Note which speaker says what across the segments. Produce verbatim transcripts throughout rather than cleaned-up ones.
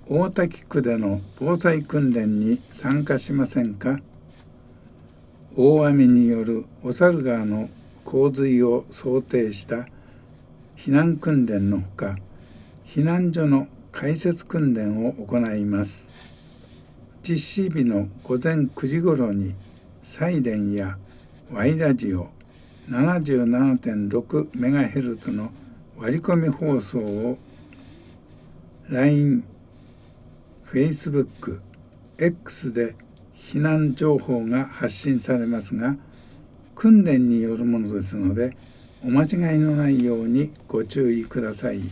Speaker 1: 大田区での防災訓練に参加しませんか？大雨による小猿川の洪水を想定した避難訓練のほか、避難所の開設訓練を行います。実施日の午前くじごろにサイレンや Y ラジオ ななじゅうななてんろくメガヘルツ の割り込み放送を ライン、Facebook、X で避難情報が発信されますが、訓練によるものですので、お間違いのないようにご注意ください。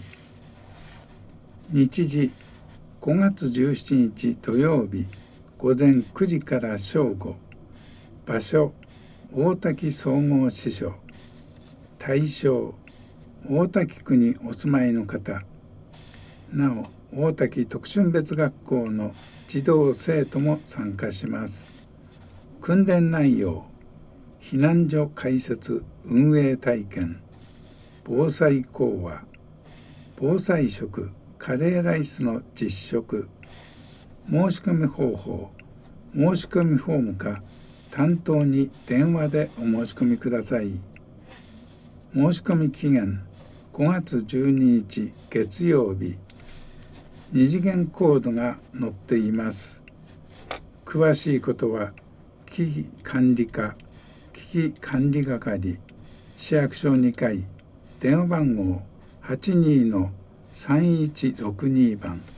Speaker 1: 日時ごがつじゅうしちにち土曜日午前くじから正午。場所大多喜総合支所。対象大多喜区にお住まいの方。なお大多喜特春別学校の児童生徒も参加します。訓練内容、避難所開設運営体験、防災講話、防災食カレーライスの実食、申し込み方法、申し込みフォームか担当に電話でお申し込みください。申し込み期限ごがつじゅうににち月曜日。二次元コードが載っています。詳しいことは危機管理課危機管理係市役所にかい電話番号 はちにーのさんいちろくに 番